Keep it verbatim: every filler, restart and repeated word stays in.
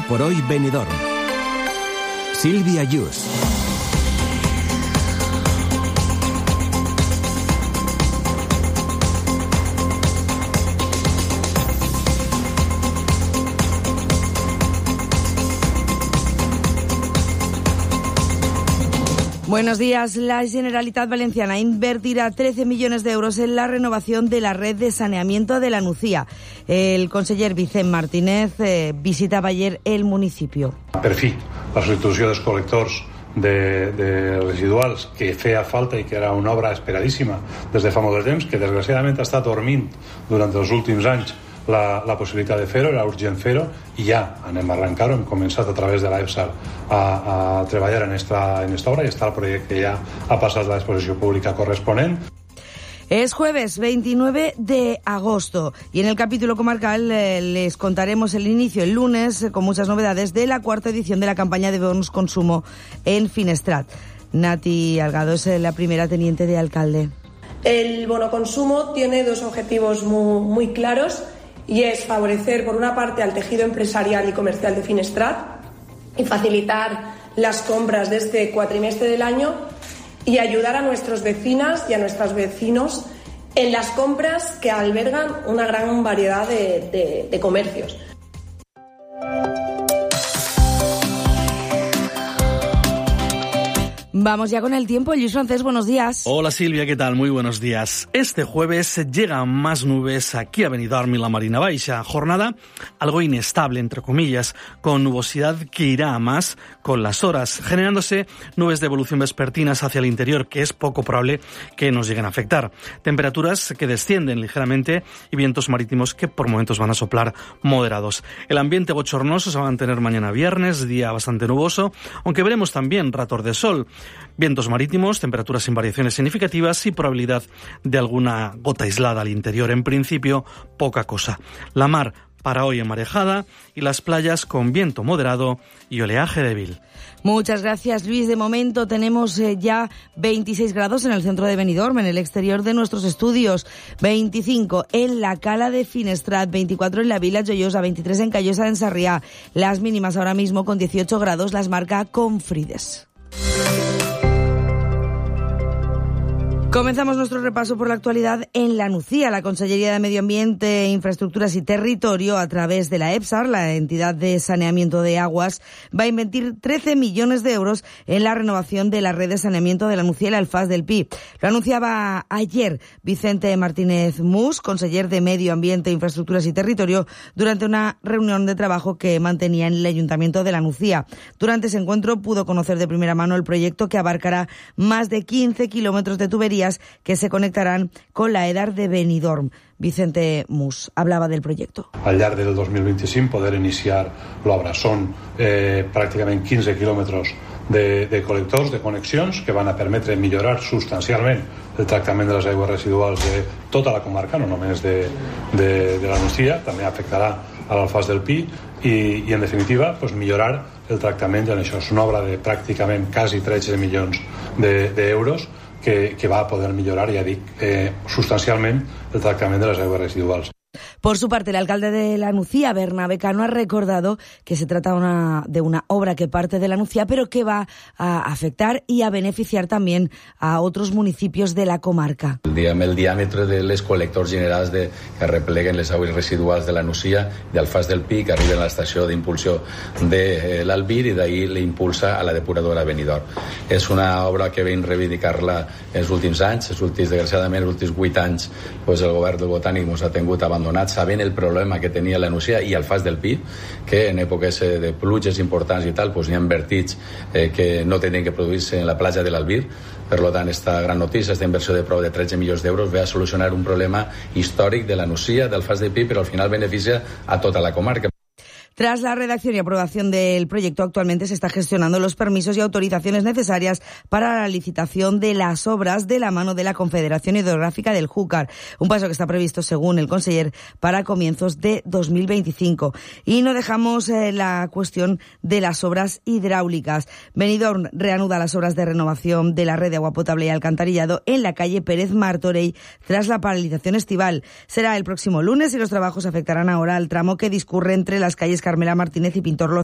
Hoy por hoy Benidorm. Sílvia Yus. Buenos días. La Generalitat Valenciana invertirá trece millones de euros en la renovación de la red de saneamiento de la Nucía. El conseller Vicent Martínez eh, visitava ayer el municipio. Per fi, la substitució dels col·lectors de, de residuals que feia falta i que era una obra esperadíssima des de fa molt de temps, que desgraciadament ha estat dormint durant els últims anys la, la possibilitat de fer-ho, era urgent fer-ho, i ja anem a arrencar-ho, hem començat a través de l'EPSAR a, a treballar en esta, en esta obra i està el projecte ja ha passat la exposició pública corresponent. Es jueves veintinueve de agosto y en el capítulo comarcal eh, les contaremos el inicio el lunes eh, con muchas novedades de la cuarta edición de la campaña de bonos consumo en Finestrat. Nati Algado es la primera teniente de alcalde. El bono consumo tiene dos objetivos muy, muy claros y es favorecer por una parte al tejido empresarial y comercial de Finestrat y facilitar las compras de este cuatrimestre del año y ayudar a nuestras vecinas y a nuestros vecinos en las compras que albergan una gran variedad de, de, de comercios. Vamos ya con el tiempo. Luis Francés, buenos días. Hola Silvia, ¿qué tal? Muy buenos días. Este jueves llegan más nubes aquí a Benidorm y la Marina Baixa. Jornada algo inestable, entre comillas, con nubosidad que irá a más con las horas, generándose nubes de evolución vespertinas hacia el interior, que es poco probable que nos lleguen a afectar. Temperaturas que descienden ligeramente y vientos marítimos que por momentos van a soplar moderados. El ambiente bochornoso se va a mantener mañana viernes, día bastante nuboso, aunque veremos también ratos de sol. Vientos marítimos, temperaturas sin variaciones significativas y probabilidad de alguna gota aislada al interior. En principio, poca cosa. La mar para hoy emarejada y las playas con viento moderado y oleaje débil. Muchas gracias, Luis. De momento tenemos eh, ya veintiséis grados en el centro de Benidorm, en el exterior de nuestros estudios, veinticinco en la Cala de Finestrat, veinticuatro en la Vila Joiosa, veintitrés en Callosa de Sarrià. Las mínimas ahora mismo con dieciocho grados las marca Confrides. Comenzamos nuestro repaso por la actualidad en la Nucía. La Consellería de Medio Ambiente, Infraestructuras y Territorio, a través de la EPSAR, la entidad de saneamiento de aguas, va a invertir trece millones de euros en la renovación de la red de saneamiento de la Nucía y la Alfaz del Pi. Lo anunciaba ayer Vicente Martínez Mus, conseller de Medio Ambiente, Infraestructuras y Territorio, durante una reunión de trabajo que mantenía en el Ayuntamiento de la Nucía. Durante ese encuentro pudo conocer de primera mano el proyecto que abarcará más de quince kilómetros de tubería que se conectarán con la EDAR de Benidorm. Vicente Mus hablava del projecte. Al llarg del dos mil vint-i-cinc poder iniciar l'obra. Són eh, pràcticament quinze quilòmetres de, de col·lectors, de connexions, que van a permetre millorar substancialment el tractament de les aigües residuals de tota la comarca, no només de, de, de la Nucía, també afectarà a l'Alfàs del Pi i, i en definitiva pues, millorar el tractament en això. És una obra de pràcticament quasi tretze milions d'euros de, Que, que va a poder mejorar, ya digo, eh, sustancialmente el tratamiento de las aguas residuales. Por su parte, el alcalde de la Nucía, Bernabé Cano, ha recordado que se trata una, de una obra que parte de la Nucía, pero que va a afectar y a beneficiar también a otros municipios de la comarca. Diguem, el diàmetre de les col·lectors generals de, que repleguen les aigües residuals de la Nucía, d'Alfàs del Pi, que arriben a l'estació d'impulsió de eh, l'Albir i d'ahir l'impulsa a la depuradora Benidorm. És una obra que vam reivindicar-la els últims anys, els últims, desgraciadament, els últims vuit anys, pues el govern del Botànic ens ha tingut abandonat, sabent el problema que tenia la Nucía i Alfàs del Pi, que en èpoques de pluges importants i tal, pues, n'hi ha vertits eh, que no tenien que produir-se en la platja de l'Albir. Per tant, esta gran notícia, esta inversió de prou de tretze milions d'euros, ve a solucionar un problema històric de la Nucía, d'Alfàs del Pi, però al final beneficia a tota la comarca. Tras la redacción y aprobación del proyecto, actualmente se está gestionando los permisos y autorizaciones necesarias para la licitación de las obras de la mano de la Confederación Hidrográfica del Júcar. Un paso que está previsto, según el conseller, para comienzos de dos mil veinticinco. Y no dejamos eh, la cuestión de las obras hidráulicas. Benidorm reanuda las obras de renovación de la red de agua potable y alcantarillado en la calle Pérez Martorell tras la paralización estival. Será el próximo lunes y los trabajos afectarán ahora al tramo que discurre entre las calles Carmela Martínez y Pintor Lozano.